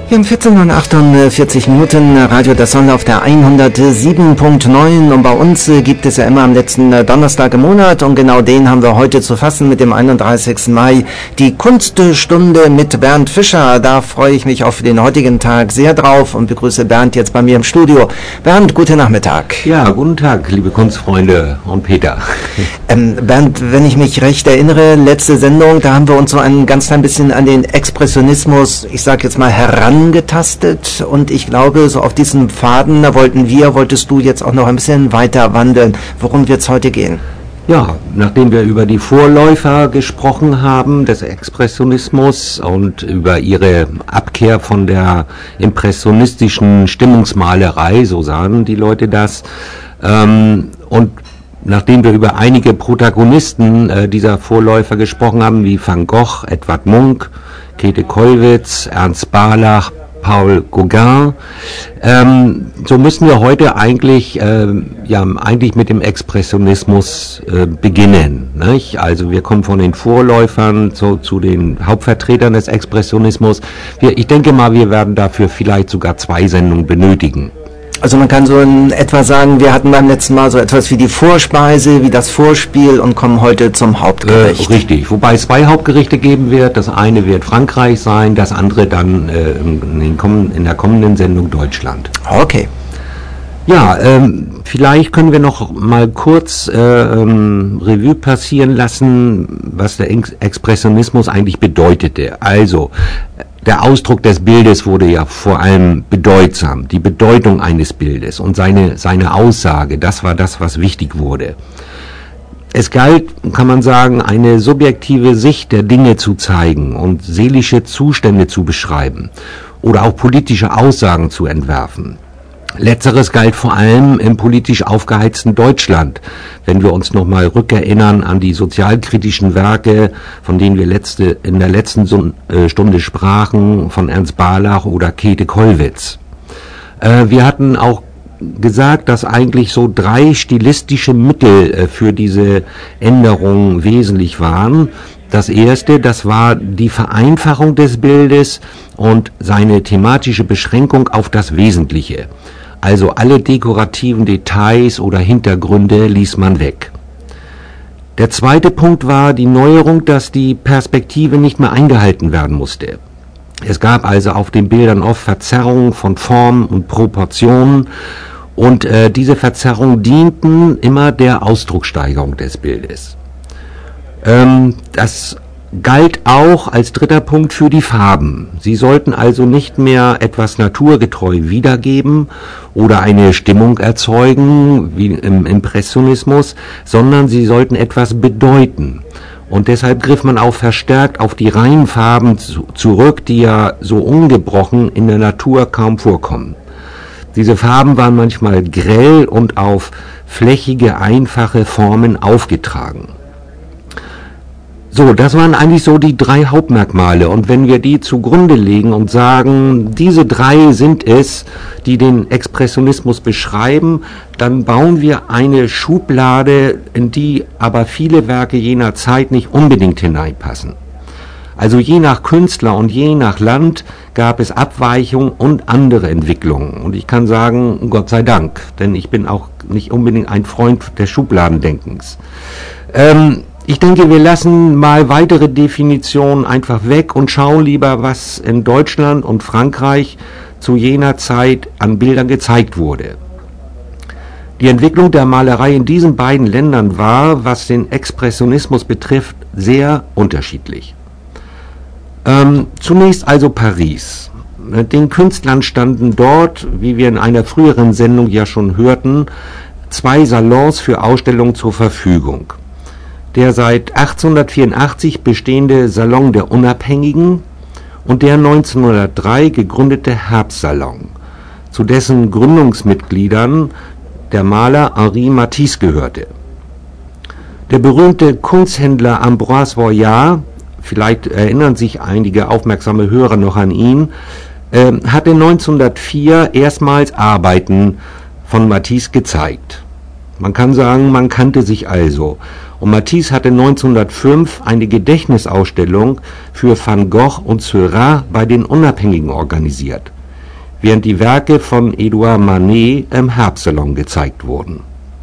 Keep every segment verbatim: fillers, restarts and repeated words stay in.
Hier um vierzehn Uhr achtundvierzig Minuten, Radio Das Sonne auf der hundertsieben Komma neun, und bei uns gibt es ja immer am letzten Donnerstag im Monat, und genau den haben wir heute zu fassen mit dem einunddreißigsten Mai, die Kunststunde mit Bernd Fischer. Da freue ich mich auch für den heutigen Tag sehr drauf und begrüße Bernd jetzt bei mir im Studio. Bernd, guten Nachmittag. Ja, guten Tag, liebe Kunstfreunde und Peter. Ähm, Bernd, wenn ich mich recht erinnere, letzte Sendung, da haben wir uns so ein ganz klein bisschen an den Expressionismus, ich sag jetzt mal, heran getastet, und ich glaube, so auf diesem Faden, da wollten wir, wolltest du jetzt auch noch ein bisschen weiter wandeln. Worum wird es heute gehen? Ja, nachdem wir über die Vorläufer gesprochen haben des Expressionismus und über ihre Abkehr von der impressionistischen Stimmungsmalerei, so sagen die Leute das, ähm, und nachdem wir über einige Protagonisten äh, dieser Vorläufer gesprochen haben, wie Van Gogh, Edvard Munch, Käthe Kollwitz, Ernst Barlach, Paul Gauguin, ähm, so müssen wir heute eigentlich, äh, ja, eigentlich mit dem Expressionismus äh, beginnen, nicht? Also wir kommen von den Vorläufern zu, zu den Hauptvertretern des Expressionismus. Wir, ich denke mal, wir werden dafür vielleicht sogar zwei Sendungen benötigen. Also man kann so in etwa sagen, wir hatten beim letzten Mal so etwas wie die Vorspeise, wie das Vorspiel, und kommen heute zum Hauptgericht. Äh, richtig, wobei es zwei Hauptgerichte geben wird. Das eine wird Frankreich sein, das andere dann äh, in, den kommenden, in der kommenden Sendung Deutschland. Okay. Ja, ähm, vielleicht können wir noch mal kurz äh, ähm, Revue passieren lassen, was der Ex- Expressionismus eigentlich bedeutete. Also, der Ausdruck des Bildes wurde ja vor allem bedeutsam, die Bedeutung eines Bildes und seine, seine Aussage, das war das, was wichtig wurde. Es galt, kann man sagen, eine subjektive Sicht der Dinge zu zeigen und seelische Zustände zu beschreiben oder auch politische Aussagen zu entwerfen. Letzteres galt vor allem im politisch aufgeheizten Deutschland, wenn wir uns nochmal rückerinnern an die sozialkritischen Werke, von denen wir letzte, in der letzten Stunde sprachen, von Ernst Barlach oder Käthe Kollwitz. Äh, wir hatten auch gesagt, dass eigentlich so drei stilistische Mittel äh, für diese Änderung wesentlich waren. Das erste, das war die Vereinfachung des Bildes und seine thematische Beschränkung auf das Wesentliche. Also alle dekorativen Details oder Hintergründe ließ man weg. Der zweite Punkt war die Neuerung, dass die Perspektive nicht mehr eingehalten werden musste. Es gab also auf den Bildern oft Verzerrungen von Form und Proportionen, und äh, diese Verzerrungen dienten immer der Ausdruckssteigerung des Bildes. Ähm, das galt auch als dritter Punkt für die Farben. Sie sollten also nicht mehr etwas naturgetreu wiedergeben oder eine Stimmung erzeugen, wie im Impressionismus, sondern sie sollten etwas bedeuten. Und deshalb griff man auch verstärkt auf die reinen Farben zu, zurück, die ja so ungebrochen in der Natur kaum vorkommen. Diese Farben waren manchmal grell und auf flächige, einfache Formen aufgetragen. So, das waren eigentlich so die drei Hauptmerkmale, und wenn wir die zugrunde legen und sagen, diese drei sind es, die den Expressionismus beschreiben, dann bauen wir eine Schublade, in die aber viele Werke jener Zeit nicht unbedingt hineinpassen. Also je nach Künstler und je nach Land gab es Abweichungen und andere Entwicklungen, und ich kann sagen, Gott sei Dank, denn ich bin auch nicht unbedingt ein Freund des Schubladendenkens. Ähm, Ich denke, wir lassen mal weitere Definitionen einfach weg und schauen lieber, was in Deutschland und Frankreich zu jener Zeit an Bildern gezeigt wurde. Die Entwicklung der Malerei in diesen beiden Ländern war, was den Expressionismus betrifft, sehr unterschiedlich. Ähm, zunächst also Paris. Den Künstlern standen dort, wie wir in einer früheren Sendung ja schon hörten, zwei Salons für Ausstellungen zur Verfügung. Der seit achtzehnhundertvierundachtzig bestehende Salon der Unabhängigen und der neunzehnhundertdrei gegründete Herbstsalon, zu dessen Gründungsmitgliedern der Maler Henri Matisse gehörte. Der berühmte Kunsthändler Ambroise Vollard, vielleicht erinnern sich einige aufmerksame Hörer noch an ihn, äh, hatte neunzehnhundertvier erstmals Arbeiten von Matisse gezeigt. Man kann sagen, man kannte sich also. Und Matisse hatte neunzehnhundertfünf eine Gedächtnisausstellung für Van Gogh und Seurat bei den Unabhängigen organisiert, während die Werke von Edouard Manet im Herbstsalon gezeigt wurden.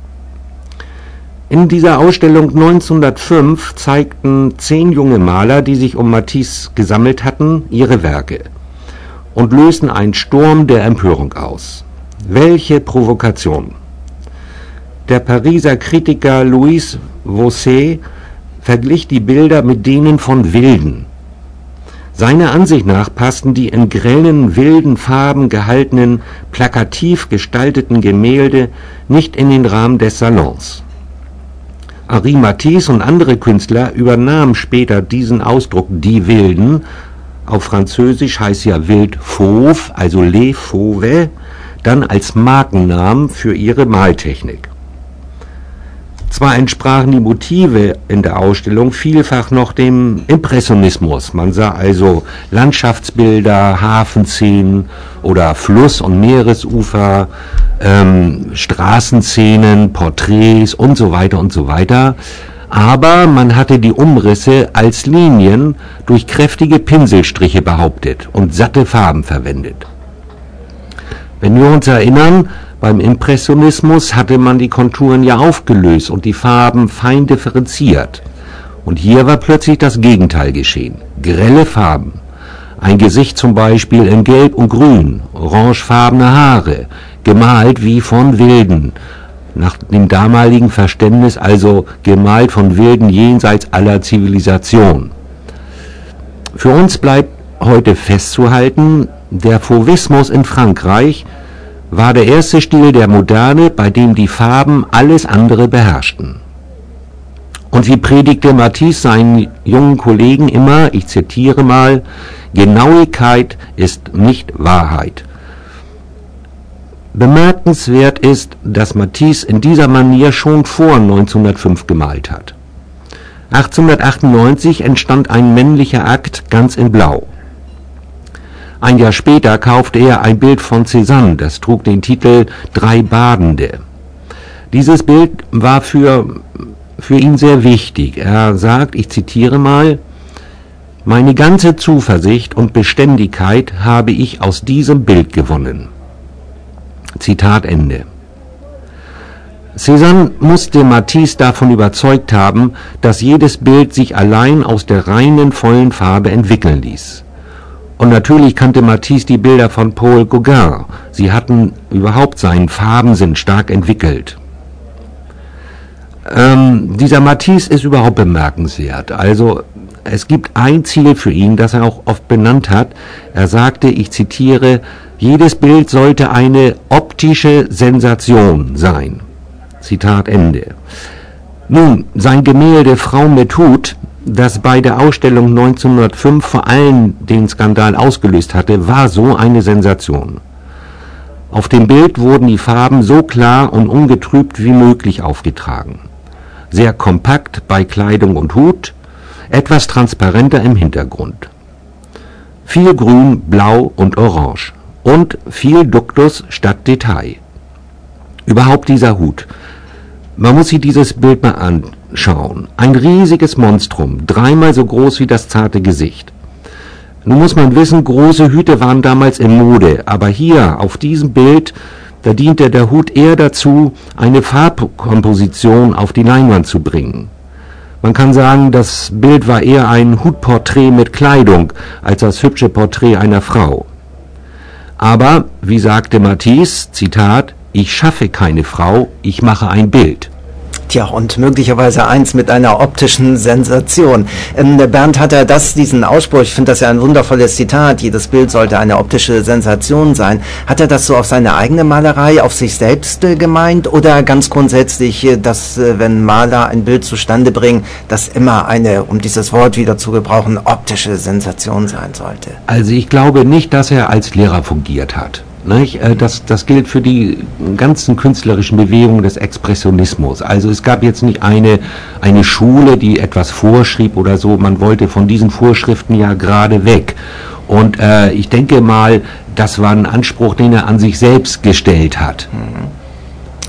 In dieser Ausstellung neunzehnhundertfünf zeigten zehn junge Maler, die sich um Matisse gesammelt hatten, ihre Werke und lösten einen Sturm der Empörung aus. Welche Provokation! Der Pariser Kritiker Louis Vosset verglich die Bilder mit denen von Wilden. Seiner Ansicht nach passten die in grellen, wilden Farben gehaltenen, plakativ gestalteten Gemälde nicht in den Rahmen des Salons. Henri Matisse und andere Künstler übernahmen später diesen Ausdruck die Wilden, auf Französisch heißt ja wild fauve, also les fauves, dann als Markennamen für ihre Maltechnik. Zwar entsprachen die Motive in der Ausstellung vielfach noch dem Impressionismus. Man sah also Landschaftsbilder, Hafenszenen oder Fluss- und Meeresufer, ähm, Straßenszenen, Porträts und so weiter und so weiter. Aber man hatte die Umrisse als Linien durch kräftige Pinselstriche behauptet und satte Farben verwendet. Wenn wir uns erinnern, beim Impressionismus hatte man die Konturen ja aufgelöst und die Farben fein differenziert. Und hier war plötzlich das Gegenteil geschehen. Grelle Farben. Ein Gesicht zum Beispiel in Gelb und Grün, orangefarbene Haare, gemalt wie von Wilden. Nach dem damaligen Verständnis also gemalt von Wilden jenseits aller Zivilisation. Für uns bleibt heute festzuhalten, der Fauvismus in Frankreich war der erste Stil der Moderne, bei dem die Farben alles andere beherrschten. Und wie predigte Matisse seinen jungen Kollegen immer, ich zitiere mal, Genauigkeit ist nicht Wahrheit. Bemerkenswert ist, dass Matisse in dieser Manier schon vor neunzehnhundertfünf gemalt hat. achtzehnhundertachtundneunzig entstand ein männlicher Akt ganz in Blau. Ein Jahr später kaufte er ein Bild von Cézanne, das trug den Titel Drei Badende. Dieses Bild war für, für ihn sehr wichtig. Er sagt, ich zitiere mal, meine ganze Zuversicht und Beständigkeit habe ich aus diesem Bild gewonnen. Zitat Ende. Cézanne musste Matisse davon überzeugt haben, dass jedes Bild sich allein aus der reinen, vollen Farbe entwickeln ließ. Und natürlich kannte Matisse die Bilder von Paul Gauguin. Sie hatten überhaupt seinen Farbensinn stark entwickelt. Ähm, dieser Matisse ist überhaupt bemerkenswert. Also es gibt ein Ziel für ihn, das er auch oft benannt hat. Er sagte, ich zitiere, jedes Bild sollte eine optische Sensation sein. Zitat Ende. Nun, sein Gemälde Frau mit Hut, das bei der Ausstellung neunzehnhundertfünf vor allem den Skandal ausgelöst hatte, war so eine Sensation. Auf dem Bild wurden die Farben so klar und ungetrübt wie möglich aufgetragen. Sehr kompakt bei Kleidung und Hut, etwas transparenter im Hintergrund. Viel Grün, Blau und Orange und viel Duktus statt Detail. Überhaupt dieser Hut. Man muss sich dieses Bild mal anschauen. Ein riesiges Monstrum, dreimal so groß wie das zarte Gesicht. Nun muss man wissen, große Hüte waren damals in Mode, aber hier auf diesem Bild, da diente der Hut eher dazu, eine Farbkomposition auf die Leinwand zu bringen. Man kann sagen, das Bild war eher ein Hutporträt mit Kleidung, als das hübsche Porträt einer Frau. Aber, wie sagte Matisse, Zitat, ich schaffe keine Frau, ich mache ein Bild. Tja, und möglicherweise eins mit einer optischen Sensation. Ähm, Bernd, hat er das, diesen Ausspruch, ich finde das ja ein wundervolles Zitat, jedes Bild sollte eine optische Sensation sein. Hat er das so auf seine eigene Malerei, auf sich selbst äh, gemeint oder ganz grundsätzlich, äh, dass äh, wenn Maler ein Bild zustande bringen, das immer eine, um dieses Wort wieder zu gebrauchen, optische Sensation sein sollte? Also ich glaube nicht, dass er als Lehrer fungiert hat. Das, das gilt für die ganzen künstlerischen Bewegungen des Expressionismus. Also es gab jetzt nicht eine, eine Schule, die etwas vorschrieb oder so. Man wollte von diesen Vorschriften ja gerade weg. Und äh, ich denke mal, das war ein Anspruch, den er an sich selbst gestellt hat.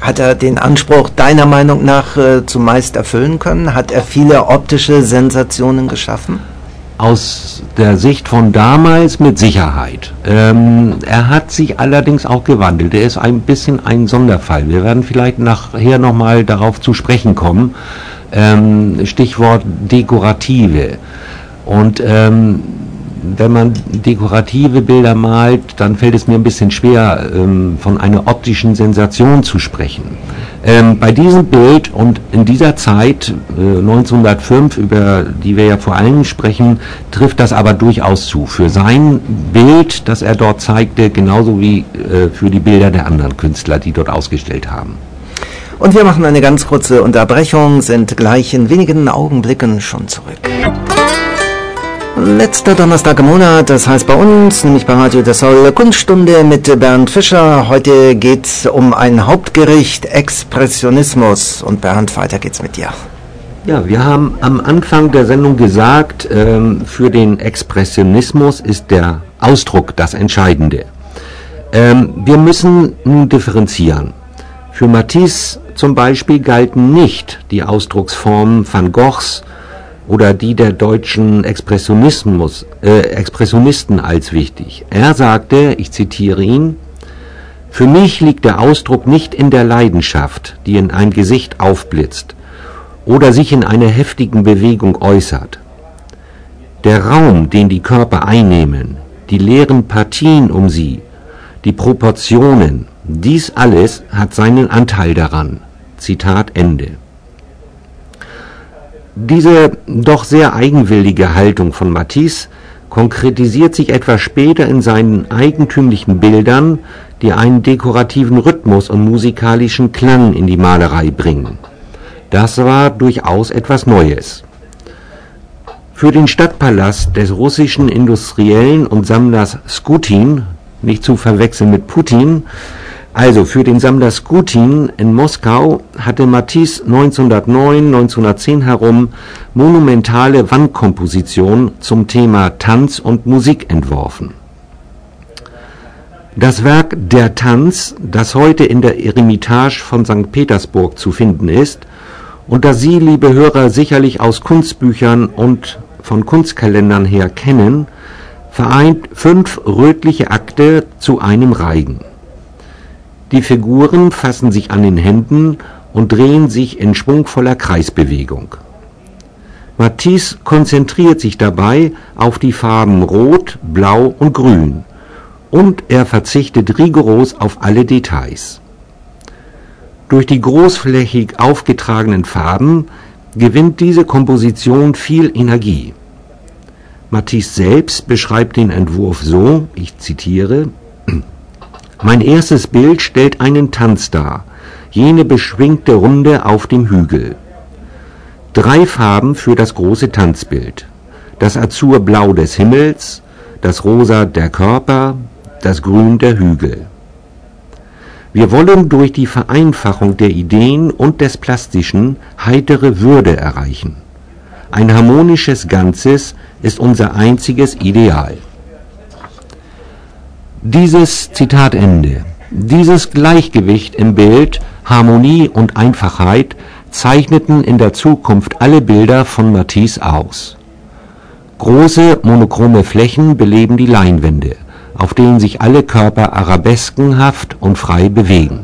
Hat er den Anspruch deiner Meinung nach äh, zumeist erfüllen können? Hat er viele optische Sensationen geschaffen? Aus der Sicht von damals mit Sicherheit. Ähm, er hat sich allerdings auch gewandelt. Er ist ein bisschen ein Sonderfall. Wir werden vielleicht nachher nochmal darauf zu sprechen kommen. Ähm, Stichwort Dekorative. Und ähm, wenn man dekorative Bilder malt, dann fällt es mir ein bisschen schwer, ähm, von einer optischen Sensation zu sprechen. Ähm, bei diesem Bild und in dieser Zeit, äh, neunzehnhundertfünf, über die wir ja vor allem sprechen, trifft das aber durchaus zu. Für sein Bild, das er dort zeigte, genauso wie äh, für die Bilder der anderen Künstler, die dort ausgestellt haben. Und wir machen eine ganz kurze Unterbrechung, sind gleich in wenigen Augenblicken schon zurück. Letzter Donnerstag im Monat, das heißt bei uns, nämlich bei Radio Der Soul, Kunststunde mit Bernd Fischer. Heute geht's um ein Hauptgericht, Expressionismus. Und Bernd, weiter geht's mit dir. Ja, wir haben am Anfang der Sendung gesagt, ähm, für den Expressionismus ist der Ausdruck das Entscheidende. Ähm, wir müssen nun differenzieren. Für Matisse zum Beispiel galten nicht die Ausdrucksformen Van Goghs oder die der deutschen Expressionismus, äh, Expressionisten als wichtig. Er sagte, ich zitiere ihn, für mich liegt der Ausdruck nicht in der Leidenschaft, die in ein Gesicht aufblitzt oder sich in einer heftigen Bewegung äußert. Der Raum, den die Körper einnehmen, die leeren Partien um sie, die Proportionen, dies alles hat seinen Anteil daran. Zitat Ende. Diese doch sehr eigenwillige Haltung von Matisse konkretisiert sich etwas später in seinen eigentümlichen Bildern, die einen dekorativen Rhythmus und musikalischen Klang in die Malerei bringen. Das war durchaus etwas Neues. Für den Stadtpalast des russischen Industriellen und Sammlers Skutin, nicht zu verwechseln mit Putin, also für den Sammler Skutin in Moskau hatte Matisse neunzehnhundertneun, neunzehnhundertzehn herum monumentale Wandkompositionen zum Thema Tanz und Musik entworfen. Das Werk Der Tanz, das heute in der Eremitage von Sankt Petersburg zu finden ist und das Sie, liebe Hörer, sicherlich aus Kunstbüchern und von Kunstkalendern her kennen, vereint fünf rötliche Akte zu einem Reigen. Die Figuren fassen sich an den Händen und drehen sich in schwungvoller Kreisbewegung. Matisse konzentriert sich dabei auf die Farben Rot, Blau und Grün und er verzichtet rigoros auf alle Details. Durch die großflächig aufgetragenen Farben gewinnt diese Komposition viel Energie. Matisse selbst beschreibt den Entwurf so, ich zitiere, mein erstes Bild stellt einen Tanz dar, jene beschwingte Runde auf dem Hügel. Drei Farben für das große Tanzbild, das Azurblau des Himmels, das Rosa der Körper, das Grün der Hügel. Wir wollen durch die Vereinfachung der Ideen und des Plastischen heitere Würde erreichen. Ein harmonisches Ganzes ist unser einziges Ideal. Dieses Zitat Ende, dieses Gleichgewicht im Bild, Harmonie und Einfachheit zeichneten in der Zukunft alle Bilder von Matisse aus. Große monochrome Flächen beleben die Leinwände, auf denen sich alle Körper arabeskenhaft und frei bewegen.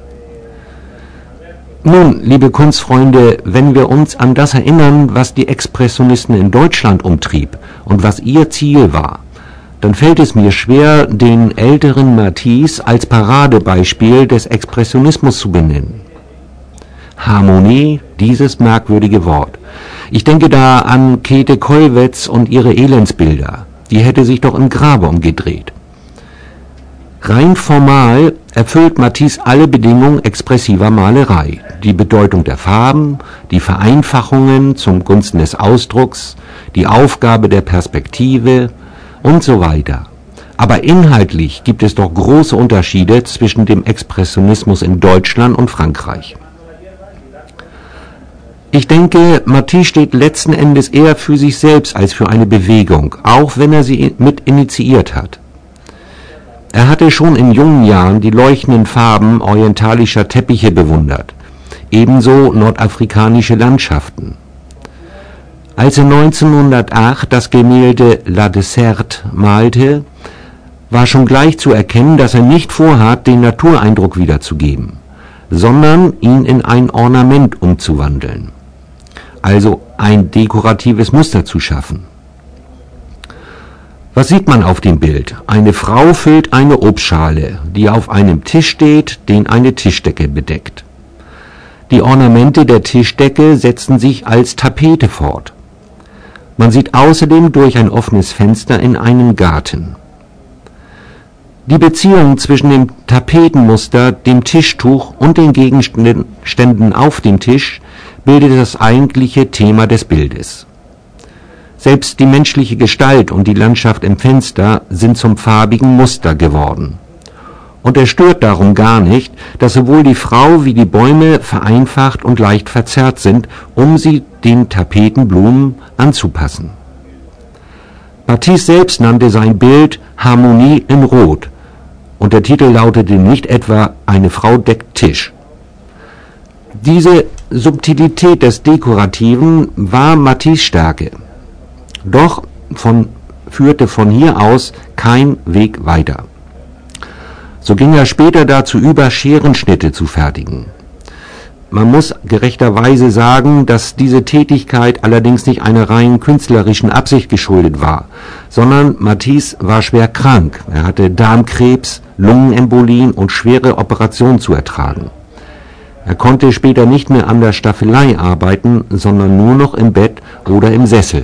Nun, liebe Kunstfreunde, wenn wir uns an das erinnern, was die Expressionisten in Deutschland umtrieb und was ihr Ziel war, dann fällt es mir schwer, den älteren Matisse als Paradebeispiel des Expressionismus zu benennen. Harmonie, dieses merkwürdige Wort. Ich denke da an Käthe Kollwitz und ihre Elendsbilder. Die hätte sich doch im Grabe umgedreht. Rein formal erfüllt Matisse alle Bedingungen expressiver Malerei. Die Bedeutung der Farben, die Vereinfachungen zum Gunsten des Ausdrucks, die Aufgabe der Perspektive und so weiter. Aber inhaltlich gibt es doch große Unterschiede zwischen dem Expressionismus in Deutschland und Frankreich. Ich denke, Matisse steht letzten Endes eher für sich selbst als für eine Bewegung, auch wenn er sie mit initiiert hat. Er hatte schon in jungen Jahren die leuchtenden Farben orientalischer Teppiche bewundert, ebenso nordafrikanische Landschaften. Als er neunzehnhundertacht das Gemälde La Desserte malte, war schon gleich zu erkennen, dass er nicht vorhat, den Natureindruck wiederzugeben, sondern ihn in ein Ornament umzuwandeln, also ein dekoratives Muster zu schaffen. Was sieht man auf dem Bild? Eine Frau füllt eine Obstschale, die auf einem Tisch steht, den eine Tischdecke bedeckt. Die Ornamente der Tischdecke setzen sich als Tapete fort. Man sieht außerdem durch ein offenes Fenster in einen Garten. Die Beziehung zwischen dem Tapetenmuster, dem Tischtuch und den Gegenständen auf dem Tisch bildet das eigentliche Thema des Bildes. Selbst die menschliche Gestalt und die Landschaft im Fenster sind zum farbigen Muster geworden. Und es stört darum gar nicht, dass sowohl die Frau wie die Bäume vereinfacht und leicht verzerrt sind, um sie den Tapetenblumen anzupassen. Matisse selbst nannte sein Bild Harmonie in Rot und der Titel lautete nicht etwa Eine Frau deckt Tisch. Diese Subtilität des Dekorativen war Matisses Stärke. Doch von, führte von hier aus kein Weg weiter. So ging er später dazu über, Scherenschnitte zu fertigen. Man muss gerechterweise sagen, dass diese Tätigkeit allerdings nicht einer rein künstlerischen Absicht geschuldet war, sondern Matisse war schwer krank. Er hatte Darmkrebs, Lungenembolien und schwere Operationen zu ertragen. Er konnte später nicht mehr an der Staffelei arbeiten, sondern nur noch im Bett oder im Sessel.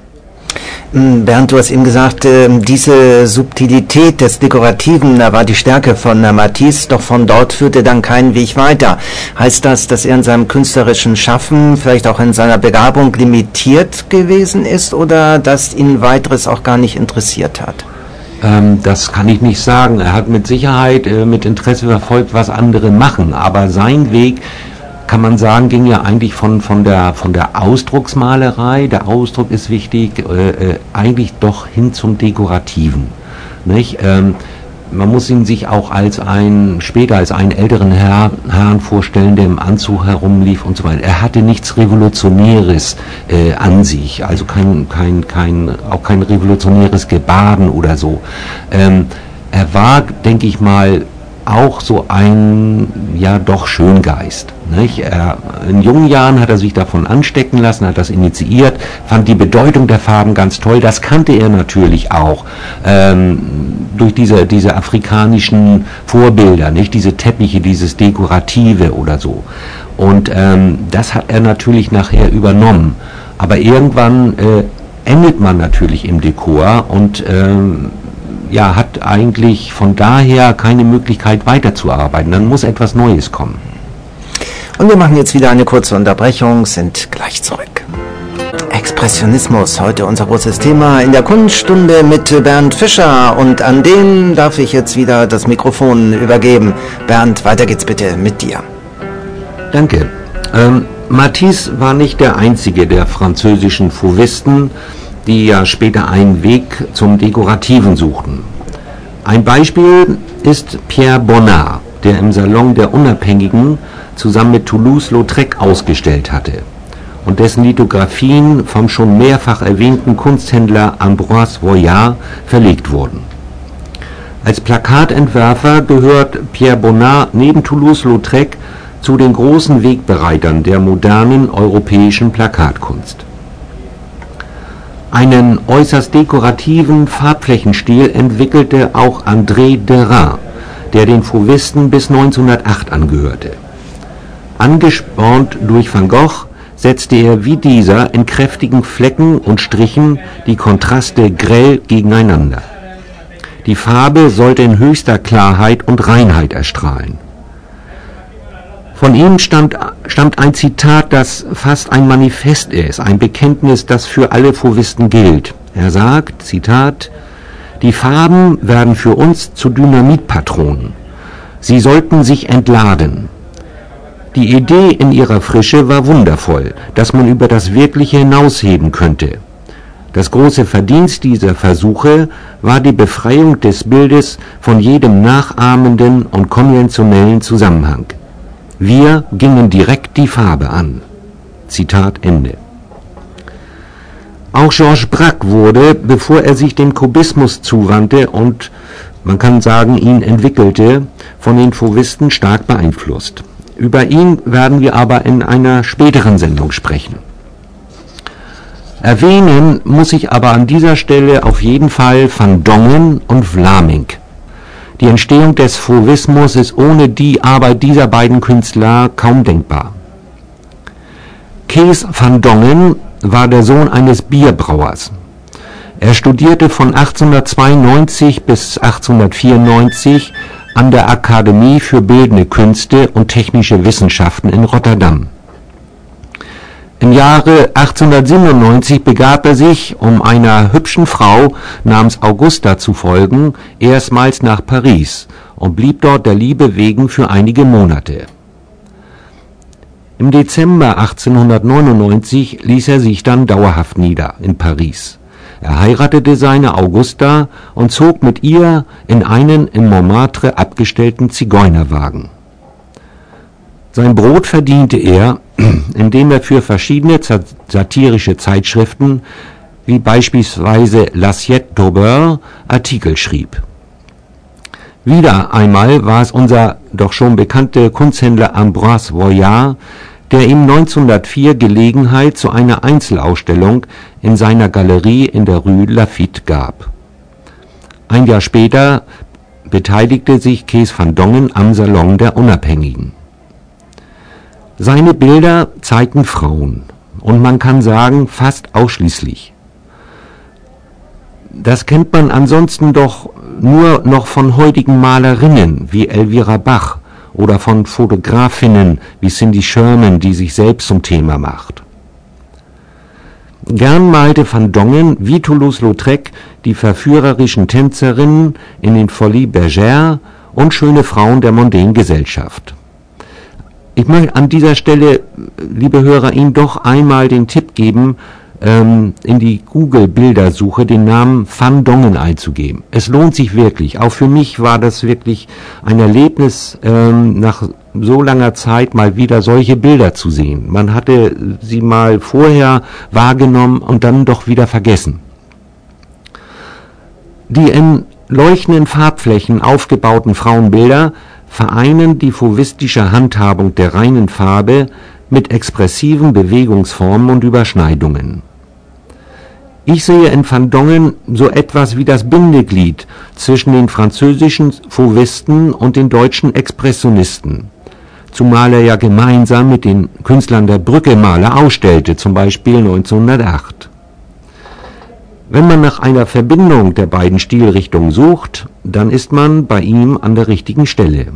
Bernd, du hast eben gesagt, diese Subtilität des Dekorativen, da war die Stärke von Matisse, doch von dort führte dann kein Weg weiter. Heißt das, dass er in seinem künstlerischen Schaffen, vielleicht auch in seiner Begabung limitiert gewesen ist oder dass ihn weiteres auch gar nicht interessiert hat? Ähm, das kann ich nicht sagen. Er hat mit Sicherheit äh, mit Interesse verfolgt, was andere machen, aber sein Weg, kann man sagen, ging ja eigentlich von, von, der, von der Ausdrucksmalerei, der Ausdruck ist wichtig, äh, äh, eigentlich doch hin zum Dekorativen. Nicht? Ähm, man muss ihn sich auch als ein, später als einen älteren Herr, Herrn vorstellen, der im Anzug herumlief und so weiter. Er hatte nichts Revolutionäres äh, an sich, also kein, kein, kein, auch kein revolutionäres Gebaden oder so. Ähm, er war, denke ich mal, auch so ein, ja doch Schöngeist. Nicht? Er, in jungen Jahren hat er sich davon anstecken lassen, hat das initiiert, fand die Bedeutung der Farben ganz toll. Das kannte er natürlich auch ähm, durch diese, diese afrikanischen Vorbilder, nicht? Diese Teppiche, dieses Dekorative oder so. Und ähm, das hat er natürlich nachher übernommen. Aber irgendwann äh, endet man natürlich im Dekor und ähm, ja, hat eigentlich von daher keine Möglichkeit weiterzuarbeiten. Dann muss etwas Neues kommen. Und wir machen jetzt wieder eine kurze Unterbrechung, sind gleich zurück. Expressionismus, heute unser großes Thema in der Kunststunde mit Bernd Fischer. Und an den darf ich jetzt wieder das Mikrofon übergeben. Bernd, weiter geht's bitte mit dir. Danke. Ähm, Matisse war nicht der einzige der französischen Fauvisten, die ja später einen Weg zum Dekorativen suchten. Ein Beispiel ist Pierre Bonnat, der im Salon der Unabhängigen zusammen mit Toulouse-Lautrec ausgestellt hatte und dessen Lithografien vom schon mehrfach erwähnten Kunsthändler Ambroise Vollard verlegt wurden. Als Plakatentwerfer gehört Pierre Bonnat neben Toulouse-Lautrec zu den großen Wegbereitern der modernen europäischen Plakatkunst. Einen äußerst dekorativen Farbflächenstil entwickelte auch André Derain, der den Fauvisten bis neunzehnhundertacht angehörte. Angespornt durch Van Gogh setzte er wie dieser in kräftigen Flecken und Strichen die Kontraste grell gegeneinander. Die Farbe sollte in höchster Klarheit und Reinheit erstrahlen. Von ihm stammt, stammt ein Zitat, das fast ein Manifest ist, ein Bekenntnis, das für alle Fauvisten gilt. Er sagt, Zitat, die Farben werden für uns zu Dynamitpatronen. Sie sollten sich entladen. Die Idee in ihrer Frische war wundervoll, dass man über das Wirkliche hinausheben könnte. Das große Verdienst dieser Versuche war die Befreiung des Bildes von jedem nachahmenden und konventionellen Zusammenhang. Wir gingen direkt die Farbe an. Zitat Ende. Auch Georges Braque wurde, bevor er sich dem Kubismus zuwandte und, man kann sagen, ihn entwickelte, von den Fauvisten stark beeinflusst. Über ihn werden wir aber in einer späteren Sendung sprechen. Erwähnen muss ich aber an dieser Stelle auf jeden Fall Van Dongen und Vlamingh. Die Entstehung des Fauvismus ist ohne die Arbeit dieser beiden Künstler kaum denkbar. Cees van Dongen war der Sohn eines Bierbrauers. Er studierte von achtzehnhundertzweiundneunzig bis achtzehnhundertvierundneunzig an der Akademie für Bildende Künste und Technische Wissenschaften in Rotterdam. Im Jahre achtzehnhundertsiebenundneunzig begab er sich, um einer hübschen Frau namens Augusta zu folgen, erstmals nach Paris und blieb dort der Liebe wegen für einige Monate. Im Dezember achtzehnhundertneunundneunzig ließ er sich dann dauerhaft nieder in Paris. Er heiratete seine Augusta und zog mit ihr in einen in Montmartre abgestellten Zigeunerwagen. Sein Brot verdiente er, indem er für verschiedene satirische Zeitschriften, wie beispielsweise L'Assiette d'Aubert, Artikel schrieb. Wieder einmal war es unser doch schon bekannte Kunsthändler Ambroise Vollard, der ihm neunzehnhundertvier Gelegenheit zu einer Einzelausstellung in seiner Galerie in der Rue Lafitte gab. Ein Jahr später beteiligte sich Cees van Dongen am Salon der Unabhängigen. Seine Bilder zeigten Frauen und man kann sagen fast ausschließlich. Das kennt man ansonsten doch nur noch von heutigen Malerinnen wie Elvira Bach oder von Fotografinnen wie Cindy Sherman, die sich selbst zum Thema macht. Gern malte van Dongen wie Toulouse-Lautrec die verführerischen Tänzerinnen in den Folies Bergère und schöne Frauen der mondänen Gesellschaft. Ich möchte an dieser Stelle, liebe Hörer, Ihnen doch einmal den Tipp geben, ähm, in die Google-Bildersuche den Namen Van Dongen einzugeben. Es lohnt sich wirklich. Auch für mich war das wirklich ein Erlebnis, ähm, nach so langer Zeit mal wieder solche Bilder zu sehen. Man hatte sie mal vorher wahrgenommen und dann doch wieder vergessen. Die in leuchtenden Farbflächen aufgebauten Frauenbilder vereinen die fauvistische Handhabung der reinen Farbe mit expressiven Bewegungsformen und Überschneidungen. Ich sehe in Van Dongen so etwas wie das Bindeglied zwischen den französischen Fauvisten und den deutschen Expressionisten, zumal er ja gemeinsam mit den Künstlern der Brücke-Maler ausstellte, zum Beispiel neunzehnhundertacht. Wenn man nach einer Verbindung der beiden Stilrichtungen sucht, dann ist man bei ihm an der richtigen Stelle.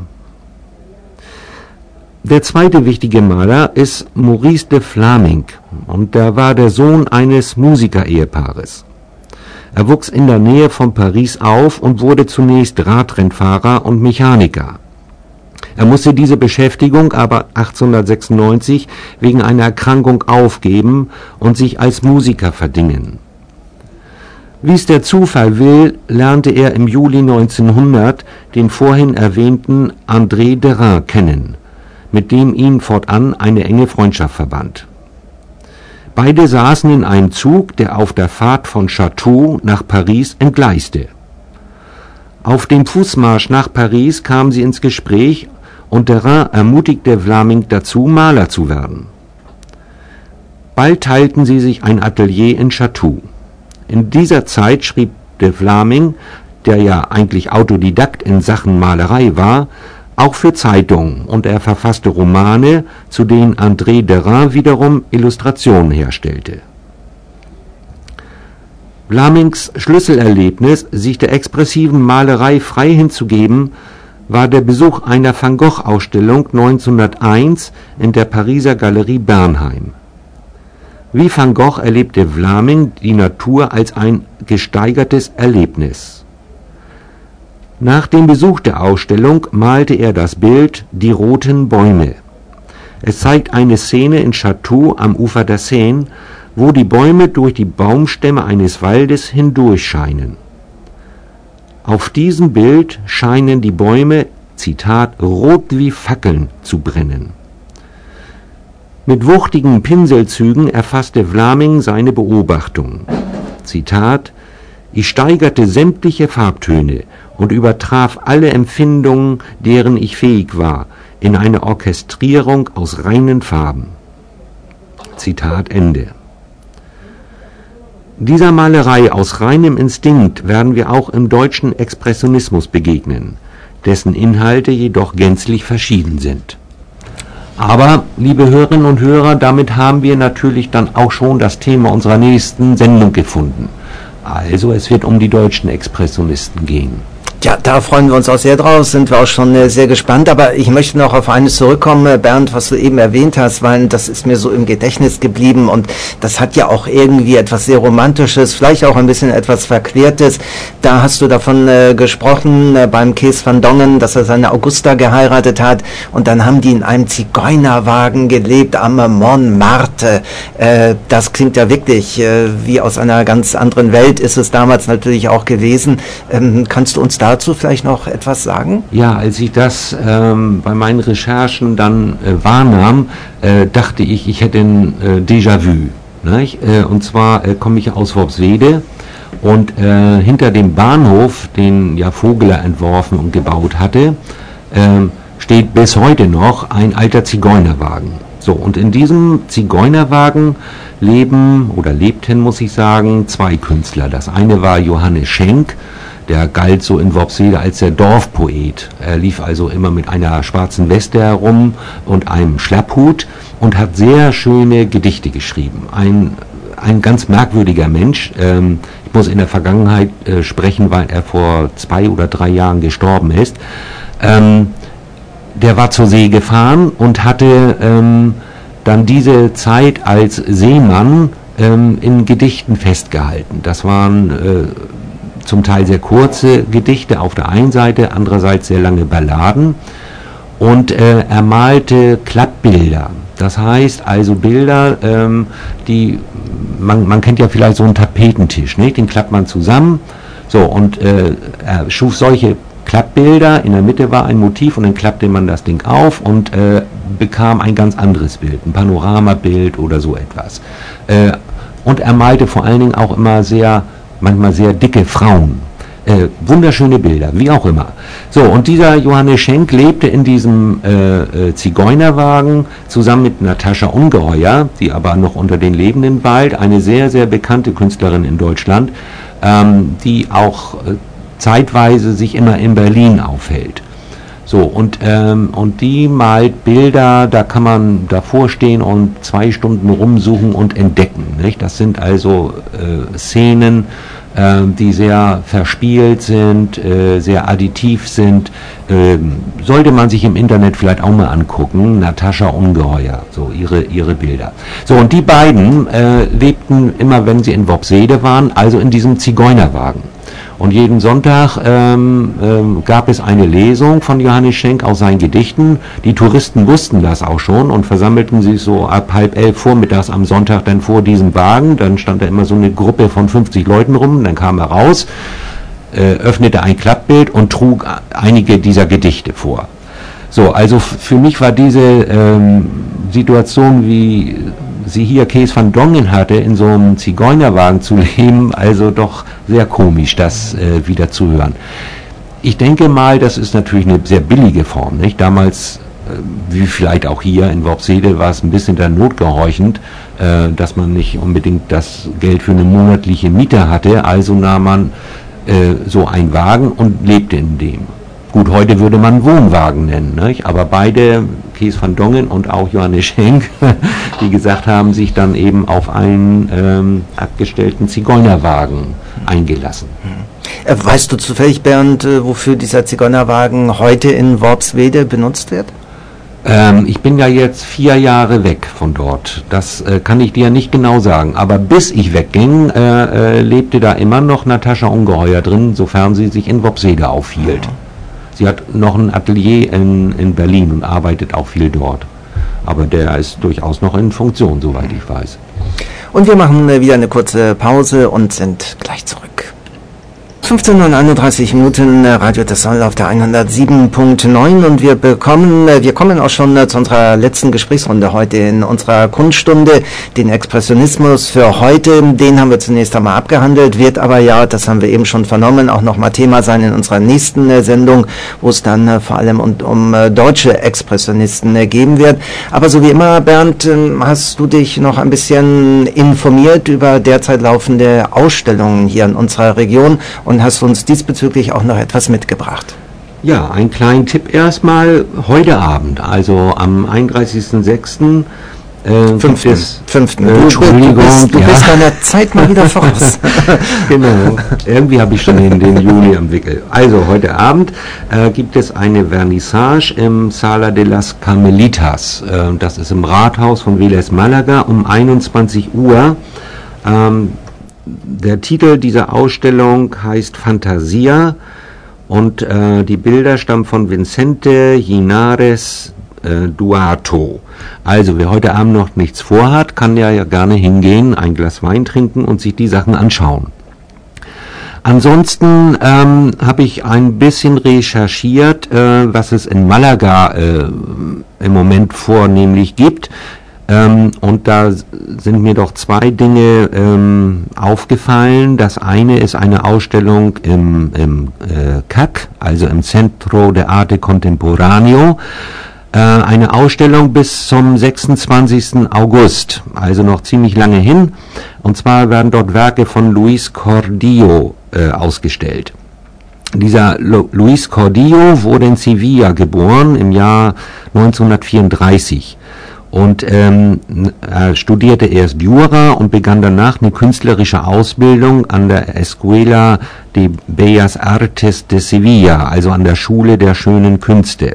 Der zweite wichtige Maler ist Maurice de Vlamingh und er war der Sohn eines Musiker-Ehepaares. Er wuchs in der Nähe von Paris auf und wurde zunächst Radrennfahrer und Mechaniker. Er musste diese Beschäftigung aber achtzehnhundertsechsundneunzig wegen einer Erkrankung aufgeben und sich als Musiker verdingen. Wie es der Zufall will, lernte er im Juli neunzehnhundert den vorhin erwähnten André Derain kennen, mit dem ihn fortan eine enge Freundschaft verband. Beide saßen in einem Zug, der auf der Fahrt von Château nach Paris entgleiste. Auf dem Fußmarsch nach Paris kamen sie ins Gespräch und Derain ermutigte Vlamingh dazu, Maler zu werden. Bald teilten sie sich ein Atelier in Château. In dieser Zeit schrieb de Vlamingh, der ja eigentlich Autodidakt in Sachen Malerei war, auch für Zeitungen und er verfasste Romane, zu denen André Derain wiederum Illustrationen herstellte. Vlaminghs Schlüsselerlebnis, sich der expressiven Malerei frei hinzugeben, war der Besuch einer Van Gogh-Ausstellung neunzehnhunderteins in der Pariser Galerie Bernheim. Wie Van Gogh erlebte Vlamingh die Natur als ein gesteigertes Erlebnis. Nach dem Besuch der Ausstellung malte er das Bild »Die roten Bäume«. Es zeigt eine Szene in Château am Ufer der Seine, wo die Bäume durch die Baumstämme eines Waldes hindurchscheinen. Auf diesem Bild scheinen die Bäume, Zitat, rot wie Fackeln zu brennen. Mit wuchtigen Pinselzügen erfasste Vlaming seine Beobachtung. Zitat, ich steigerte sämtliche Farbtöne und übertraf alle Empfindungen, deren ich fähig war, in eine Orchestrierung aus reinen Farben. Zitat Ende. Dieser Malerei aus reinem Instinkt werden wir auch im deutschen Expressionismus begegnen, dessen Inhalte jedoch gänzlich verschieden sind. Aber, liebe Hörerinnen und Hörer, damit haben wir natürlich dann auch schon das Thema unserer nächsten Sendung gefunden. Also, es wird um die deutschen Expressionisten gehen. Ja, da freuen wir uns auch sehr drauf, sind wir auch schon äh, sehr gespannt, aber ich möchte noch auf eines zurückkommen, äh, Bernd, was du eben erwähnt hast, weil das ist mir so im Gedächtnis geblieben und das hat ja auch irgendwie etwas sehr Romantisches, vielleicht auch ein bisschen etwas Verquertes. Da hast du davon äh, gesprochen, äh, beim Kees van Dongen, dass er seine Augusta geheiratet hat und dann haben die in einem Zigeunerwagen gelebt am Montmartre. Äh, das klingt ja wirklich äh, wie aus einer ganz anderen Welt, ist es damals natürlich auch gewesen. Ähm, kannst du uns da dazu vielleicht noch etwas sagen? Ja, als ich das ähm, bei meinen Recherchen dann äh, wahrnahm, äh, dachte ich, ich hätte ein äh, Déjà-vu. Äh, und zwar äh, komme ich aus Worpswede und äh, hinter dem Bahnhof, den ja Vogeler entworfen und gebaut hatte, äh, steht bis heute noch ein alter Zigeunerwagen. So, und in diesem Zigeunerwagen leben oder lebten, muss ich sagen, zwei Künstler. Das eine war Johannes Schenk. Der galt so in Worpswede als der Dorfpoet. Er lief also immer mit einer schwarzen Weste herum und einem Schlapphut und hat sehr schöne Gedichte geschrieben. Ein, ein ganz merkwürdiger Mensch. Ähm, ich muss in der Vergangenheit äh, sprechen, weil er vor zwei oder drei Jahren gestorben ist. Ähm, der war zur See gefahren und hatte ähm, dann diese Zeit als Seemann ähm, in Gedichten festgehalten. Das waren äh, zum Teil sehr kurze Gedichte auf der einen Seite, andererseits sehr lange Balladen und äh, er malte Klappbilder. Das heißt also Bilder, ähm, die, man, man kennt ja vielleicht so einen Tapetentisch, nicht? Den klappt man zusammen, so und äh, er schuf solche Klappbilder, in der Mitte war ein Motiv und dann klappte man das Ding auf und äh, bekam ein ganz anderes Bild, ein Panoramabild oder so etwas. Äh, und er malte vor allen Dingen auch immer sehr manchmal sehr dicke Frauen. Äh, wunderschöne Bilder, wie auch immer. So, und dieser Johannes Schenk lebte in diesem äh, äh, Zigeunerwagen zusammen mit Natascha Ungeheuer, die aber noch unter den Lebenden weilt, eine sehr, sehr bekannte Künstlerin in Deutschland, ähm, die auch äh, zeitweise sich immer in Berlin aufhält. So, und, ähm, und die malt Bilder, da kann man davor stehen und zwei Stunden rumsuchen und entdecken. Nicht? Das sind also äh, Szenen, äh, die sehr verspielt sind, äh, sehr additiv sind. Äh, sollte man sich im Internet vielleicht auch mal angucken. Natascha Ungeheuer, so ihre, ihre Bilder. So, und die beiden äh, lebten immer, wenn sie in Worpswede waren, also in diesem Zigeunerwagen. Und jeden Sonntag ähm, ähm, gab es eine Lesung von Johannes Schenk aus seinen Gedichten. Die Touristen wussten das auch schon und versammelten sich so ab halb elf vormittags am Sonntag dann vor diesem Wagen. Dann stand da immer so eine Gruppe von fünfzig Leuten rum. Dann kam er raus, äh, öffnete ein Klappbild und trug einige dieser Gedichte vor. So, also für mich war diese ähm, Situation, wie sie hier Kees van Dongen hatte, in so einem Zigeunerwagen zu leben, also doch sehr komisch, das äh, wieder zu hören. Ich denke mal, das ist natürlich eine sehr billige Form, nicht? Damals, äh, wie vielleicht auch hier in Worpswede, war es ein bisschen der Not gehorchend, äh, dass man nicht unbedingt das Geld für eine monatliche Miete hatte, also nahm man äh, so einen Wagen und lebte in dem. Gut, heute würde man Wohnwagen nennen, nicht? Aber beide, Kees van Dongen und auch Johannes Schenk, die gesagt haben, sich dann eben auf einen ähm, abgestellten Zigeunerwagen eingelassen. Weißt du zufällig, Bernd, wofür dieser Zigeunerwagen heute in Worpswede benutzt wird? Ähm, ich bin ja jetzt vier Jahre weg von dort. Das äh, kann ich dir nicht genau sagen. Aber bis ich wegging, äh, äh, lebte da immer noch Natascha Ungeheuer drin, sofern sie sich in Worpswede aufhielt. Ja. Sie hat noch ein Atelier in, in Berlin und arbeitet auch viel dort. Aber der ist durchaus noch in Funktion, soweit ich weiß. Und wir machen wieder eine kurze Pause und sind gleich zurück. fünfzehn Uhr einunddreißig Minuten, Radio Das Soll auf der hundertsieben Punkt neun und wir bekommen, wir kommen auch schon zu unserer letzten Gesprächsrunde heute in unserer Kunststunde, den Expressionismus für heute, den haben wir zunächst einmal abgehandelt, wird aber ja, das haben wir eben schon vernommen, auch nochmal Thema sein in unserer nächsten Sendung, wo es dann vor allem um, um deutsche Expressionisten geben wird. Aber so wie immer, Bernd, hast du dich noch ein bisschen informiert über derzeit laufende Ausstellungen hier in unserer Region und hast uns diesbezüglich auch noch etwas mitgebracht. Ja, einen kleinen Tipp erstmal. Heute Abend, also am einunddreißigsten sechsten Äh, Fünften. Ist, Fünften. Äh, du, du, bist, du ja. bist deiner Zeit mal wieder voraus. Genau. Irgendwie habe ich schon den, den Juli am Wickel. Also heute Abend äh, gibt es eine Vernissage im Sala de las Carmelitas. Äh, das ist im Rathaus von Vélez Málaga um einundzwanzig Uhr. Ähm, der Titel dieser Ausstellung heißt Fantasia und äh, die Bilder stammen von Vicente Linares äh, Duarto. Also wer heute Abend noch nichts vorhat, kann ja, ja gerne hingehen, ein Glas Wein trinken und sich die Sachen anschauen. Ansonsten ähm, habe ich ein bisschen recherchiert, äh, was es in Malaga äh, im Moment vornehmlich gibt. Ähm, und da sind mir doch zwei Dinge ähm, aufgefallen. Das eine ist eine Ausstellung im, im äh, C A C, also im Centro de Arte Contemporáneo. Äh, eine Ausstellung bis zum sechsundzwanzigsten August, also noch ziemlich lange hin. Und zwar werden dort Werke von Luis Cordillo äh, ausgestellt. Dieser Lu- Luis Cordillo wurde in Sevilla geboren im Jahr neunzehnhundertvierunddreißig. Und ähm, er studierte erst Jura und begann danach eine künstlerische Ausbildung an der Escuela de Bellas Artes de Sevilla, also an der Schule der schönen Künste.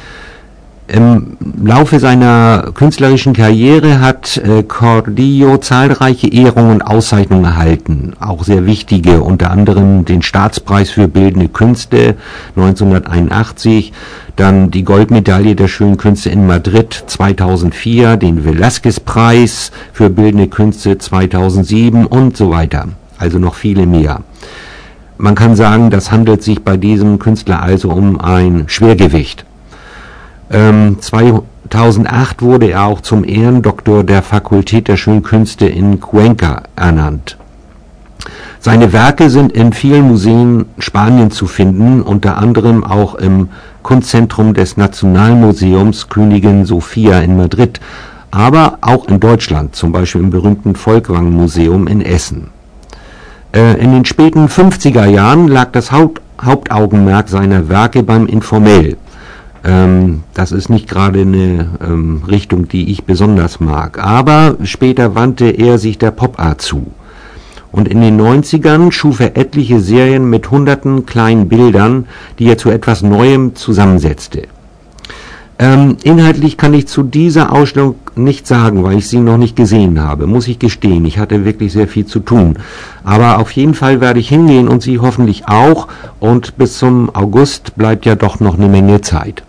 Im Laufe seiner künstlerischen Karriere hat äh, Cordillo zahlreiche Ehrungen und Auszeichnungen erhalten, auch sehr wichtige, unter anderem den Staatspreis für bildende Künste neunzehnhunderteinundachtzig, dann die Goldmedaille der schönen Künste in Madrid zweitausendvier, den Velázquez-Preis für bildende Künste zweitausendsieben und so weiter, also noch viele mehr. Man kann sagen, das handelt sich bei diesem Künstler also um ein Schwergewicht. Ähm, zweitausendacht wurde er auch zum Ehrendoktor der Fakultät der schönen Künste in Cuenca ernannt. Seine Werke sind in vielen Museen Spaniens zu finden, unter anderem auch im Kunstzentrum des Nationalmuseums Königin Sophia in Madrid, aber auch in Deutschland, zum Beispiel im berühmten Volkwang-Museum in Essen. Äh, in den späten fünfziger Jahren lag das Haupt, Hauptaugenmerk seiner Werke beim Informell. Ähm, das ist nicht gerade eine ähm, Richtung, die ich besonders mag. Aber später wandte er sich der Pop-Art zu. Und in den neunzigern schuf er etliche Serien mit hunderten kleinen Bildern, die er zu etwas Neuem zusammensetzte. Ähm, inhaltlich kann ich zu dieser Ausstellung nichts sagen, weil ich sie noch nicht gesehen habe, muss ich gestehen. Ich hatte wirklich sehr viel zu tun. Aber auf jeden Fall werde ich hingehen und Sie hoffentlich auch. Und bis zum August bleibt ja doch noch eine Menge Zeit.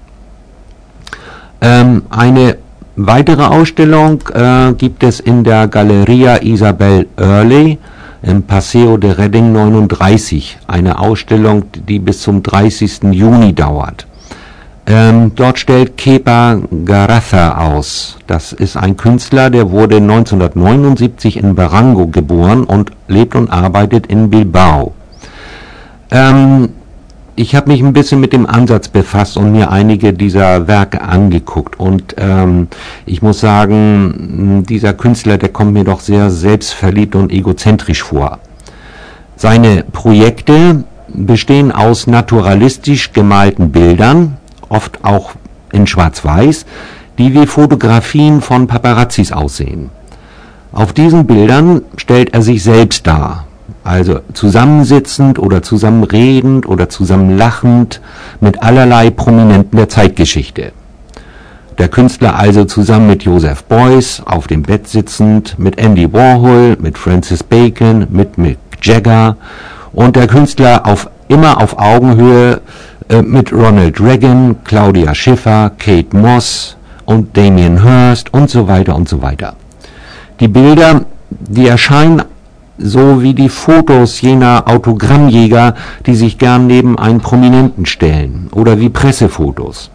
Ähm, eine weitere Ausstellung äh, gibt es in der Galeria Isabel Early im Paseo de Redding neununddreißig. Eine Ausstellung, die bis zum dreißigsten Juni dauert. Ähm, dort stellt Kepa Garraza aus. Das ist ein Künstler, der wurde neunzehnhundertneunundsiebzig in Barango geboren und lebt und arbeitet in Bilbao. Ähm, ich habe mich ein bisschen mit dem Ansatz befasst und mir einige dieser Werke angeguckt. Und ähm, ich muss sagen, dieser Künstler, der kommt mir doch sehr selbstverliebt und egozentrisch vor. Seine Projekte bestehen aus naturalistisch gemalten Bildern, oft auch in Schwarz-Weiß, die wie Fotografien von Paparazzis aussehen. Auf diesen Bildern stellt er sich selbst dar, also zusammensitzend oder zusammenredend oder zusammenlachend mit allerlei Prominenten der Zeitgeschichte. Der Künstler also zusammen mit Joseph Beuys auf dem Bett sitzend, mit Andy Warhol, mit Francis Bacon, mit Mick Jagger und der Künstler auf immer auf Augenhöhe mit Ronald Reagan, Claudia Schiffer, Kate Moss und Damien Hirst und so weiter und so weiter. Die Bilder die erscheinen so wie die Fotos jener Autogrammjäger, die sich gern neben einen Prominenten stellen, oder wie Pressefotos.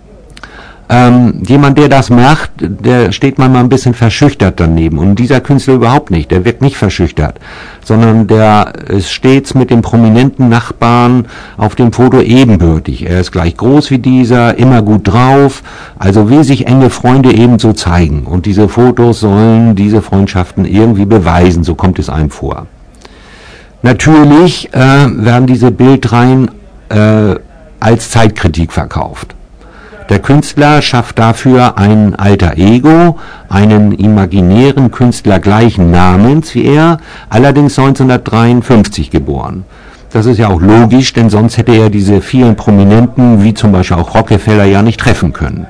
Ähm, jemand, der das macht, der steht manchmal ein bisschen verschüchtert daneben. Und dieser Künstler überhaupt nicht. Der wirkt nicht verschüchtert, sondern der ist stets mit dem prominenten Nachbarn auf dem Foto ebenbürtig. Er ist gleich groß wie dieser, immer gut drauf. Also wie sich enge Freunde ebenso zeigen. Und diese Fotos sollen diese Freundschaften irgendwie beweisen. So kommt es einem vor. Natürlich äh, werden diese Bildreihen äh, als Zeitkritik verkauft. Der Künstler schafft dafür ein alter Ego, einen imaginären Künstler gleichen Namens wie er, allerdings neunzehnhundertdreiundfünfzig geboren. Das ist ja auch logisch, denn sonst hätte er diese vielen Prominenten, wie zum Beispiel auch Rockefeller, ja nicht treffen können.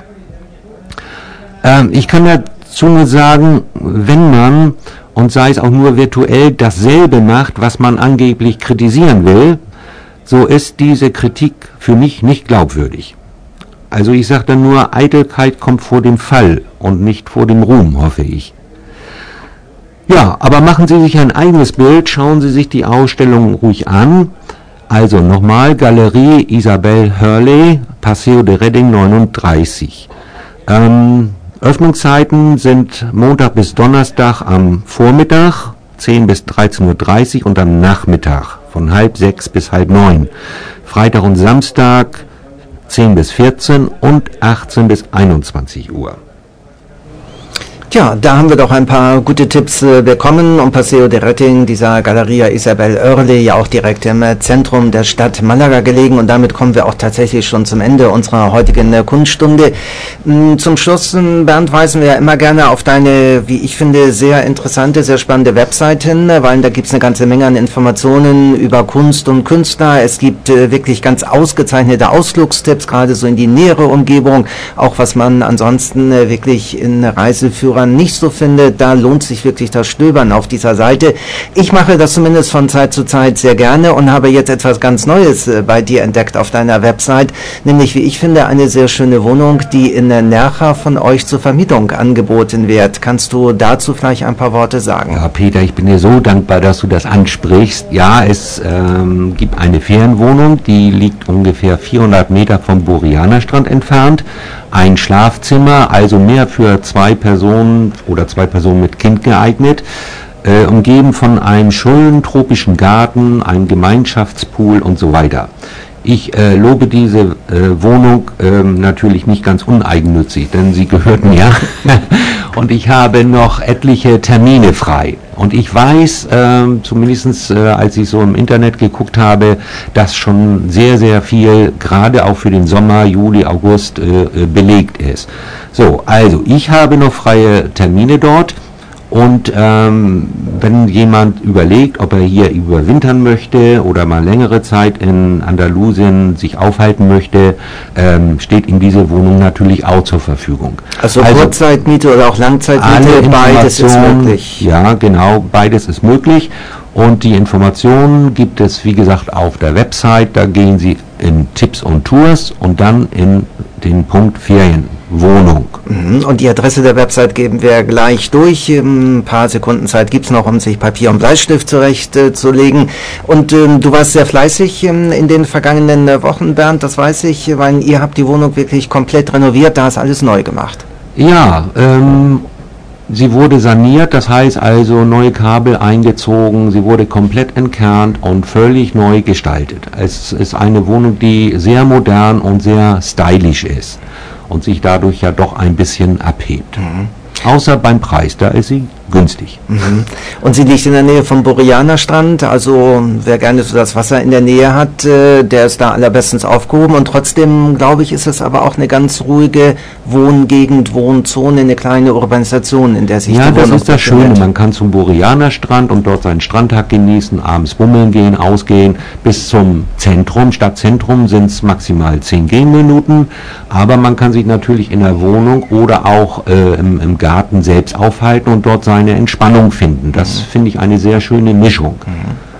Ähm, ich kann dazu nur sagen, wenn man, und sei es auch nur virtuell, dasselbe macht, was man angeblich kritisieren will, so ist diese Kritik für mich nicht glaubwürdig. Also ich sage dann nur, Eitelkeit kommt vor dem Fall und nicht vor dem Ruhm, hoffe ich. Ja, aber machen Sie sich ein eigenes Bild, schauen Sie sich die Ausstellung ruhig an. Also nochmal, Galerie Isabelle Hurley, Paseo de Redding neununddreißig. Ähm, Öffnungszeiten sind Montag bis Donnerstag am Vormittag, zehn bis dreizehn Uhr dreißig, und am Nachmittag von halb sechs bis halb neun. Freitag und Samstag zehn bis vierzehn und achtzehn bis einundzwanzig Uhr. Tja, da haben wir doch ein paar gute Tipps äh, bekommen, und Paseo de Redding, dieser Galeria Isabelle Hurley, ja auch direkt im äh, Zentrum der Stadt Malaga gelegen, und damit kommen wir auch tatsächlich schon zum Ende unserer heutigen äh, Kunststunde. Mm, zum Schluss, Bernd, weisen wir ja immer gerne auf deine, wie ich finde, sehr interessante, sehr spannende Website hin, weil da gibt es eine ganze Menge an Informationen über Kunst und Künstler. Es gibt äh, wirklich ganz ausgezeichnete Ausflugstipps, gerade so in die nähere Umgebung, auch was man ansonsten äh, wirklich in Reiseführern nicht so findet. Da lohnt sich wirklich das Stöbern auf dieser Seite. Ich mache das zumindest von Zeit zu Zeit sehr gerne und habe jetzt etwas ganz Neues äh, bei dir entdeckt auf deiner Website, nämlich, wie ich finde, eine sehr schöne Wohnung, die in Nerja von euch zur Vermietung angeboten wird. Kannst du dazu vielleicht ein paar Worte sagen? Ja, Peter, ich bin dir so dankbar, dass du das ansprichst. Ja, es ähm, gibt eine Ferienwohnung, die liegt ungefähr vierhundert Meter vom Boriana-Strand entfernt. Ein Schlafzimmer, also mehr für zwei Personen oder zwei Personen mit Kind geeignet, äh, umgeben von einem schönen tropischen Garten, einem Gemeinschaftspool und so weiter. Ich äh, lobe diese äh, Wohnung äh, natürlich nicht ganz uneigennützig, denn sie gehört mir und ich habe noch etliche Termine frei. Und ich weiß, äh, zumindest äh, als ich so im Internet geguckt habe, dass schon sehr, sehr viel, gerade auch für den Sommer, Juli, August, äh, belegt ist. So, also ich habe noch freie Termine dort. Und ähm, wenn jemand überlegt, ob er hier überwintern möchte oder mal längere Zeit in Andalusien sich aufhalten möchte, ähm, steht ihm diese Wohnung natürlich auch zur Verfügung. Also, also Kurzzeitmiete oder auch Langzeitmiete, beides ist möglich. Ja, genau, beides ist möglich. Und die Informationen gibt es, wie gesagt, auf der Website. Da gehen Sie in Tipps und Tours und dann in den Punkt Ferienwohnung. Und die Adresse der Website geben wir gleich durch. Ein paar Sekunden Zeit gibt es noch, um sich Papier und Bleistift zurechtzulegen. Und ähm, du warst sehr fleißig ähm, in den vergangenen äh, Wochen, Bernd, das weiß ich, weil ihr habt die Wohnung wirklich komplett renoviert, da ist alles neu gemacht. Ja, ähm... sie wurde saniert, das heißt also neue Kabel eingezogen, sie wurde komplett entkernt und völlig neu gestaltet. Es ist eine Wohnung, die sehr modern und sehr stylisch ist und sich dadurch ja doch ein bisschen abhebt. Mhm. Außer beim Preis, da ist sie günstig. Mhm. Und sie liegt in der Nähe vom Boriana-Strand, also wer gerne so das Wasser in der Nähe hat, äh, der ist da allerbestens aufgehoben, und trotzdem, glaube ich, ist es aber auch eine ganz ruhige Wohngegend, Wohnzone, eine kleine Urbanisation, in der sich ja, die Wohnung das ist das Schöne, man kann zum Boriana-Strand und dort seinen Strandtag genießen, abends bummeln gehen, ausgehen, bis zum Zentrum, Stadtzentrum sind es maximal zehn Gehminuten, aber man kann sich natürlich in der Wohnung oder auch äh, im, im Garten selbst aufhalten und dort seine Entspannung finden. Das mhm. finde ich eine sehr schöne Mischung. Mhm.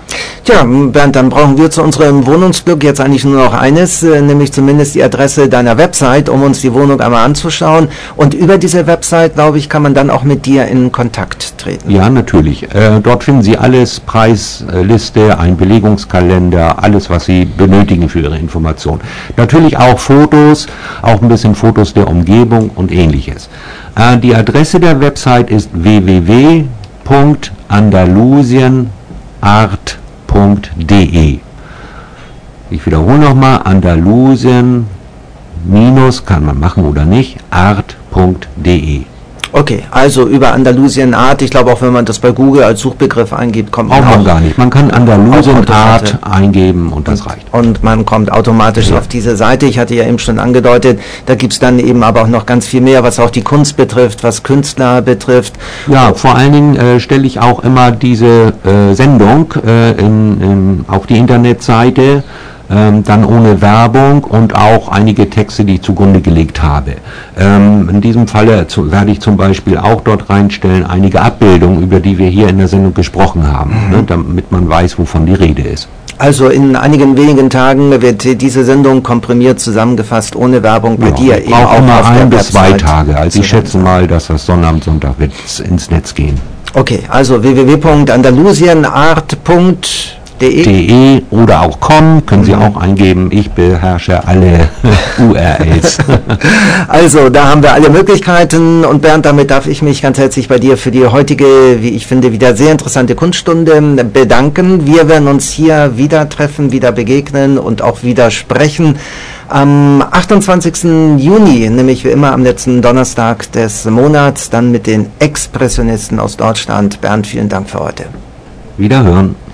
Tja, Bernd, dann brauchen wir zu unserem Wohnungsglück jetzt eigentlich nur noch eines, äh, nämlich zumindest die Adresse deiner Website, um uns die Wohnung einmal anzuschauen. Und über diese Website, glaube ich, kann man dann auch mit dir in Kontakt treten. Ja, natürlich. Äh, dort finden Sie alles, Preisliste, ein Belegungskalender, alles, was Sie benötigen für Ihre Information. Natürlich auch Fotos, auch ein bisschen Fotos der Umgebung und ähnliches. Äh, die Adresse der Website ist w w w punkt andalusienart punkt de. Ich wiederhole nochmal, Andalusien minus, kann man machen oder nicht, art punkt de. Okay, also über Andalusienart, ich glaube auch wenn man das bei Google als Suchbegriff eingibt, kommt man auch... Auch man gar nicht, man kann Andalusienart eingeben und das reicht. Und man kommt automatisch ja. auf diese Seite, ich hatte ja eben schon angedeutet, da gibt es dann eben aber auch noch ganz viel mehr, was auch die Kunst betrifft, was Künstler betrifft. Ja, vor allen Dingen äh, stelle ich auch immer diese äh, Sendung äh, in, in, auf die Internetseite, Ähm, dann ohne Werbung und auch einige Texte, die ich zugrunde gelegt habe. Ähm, in diesem Falle zu, werde ich zum Beispiel auch dort reinstellen einige Abbildungen, über die wir hier in der Sendung gesprochen haben, mhm. ne, damit man weiß, wovon die Rede ist. Also in einigen wenigen Tagen wird diese Sendung komprimiert zusammengefasst, ohne Werbung bei ja, dir. Ich brauche immer ein bis zwei Tage. Also ich schätze mal, dass das Sonnabend, Sonntag wird ins Netz gehen. Okay, also w w w punkt andalusienart punkt de de oder auch com können Sie auch eingeben. Ich beherrsche alle U R Ls. Also da haben wir alle Möglichkeiten und Bernd, damit darf ich mich ganz herzlich bei dir für die heutige, wie ich finde, wieder sehr interessante Kunststunde bedanken. Wir werden uns hier wieder treffen, wieder begegnen und auch wieder sprechen. Am achtundzwanzigsten Juni, nämlich wie immer am letzten Donnerstag des Monats, dann mit den Expressionisten aus Deutschland. Bernd, vielen Dank für heute. Wiederhören.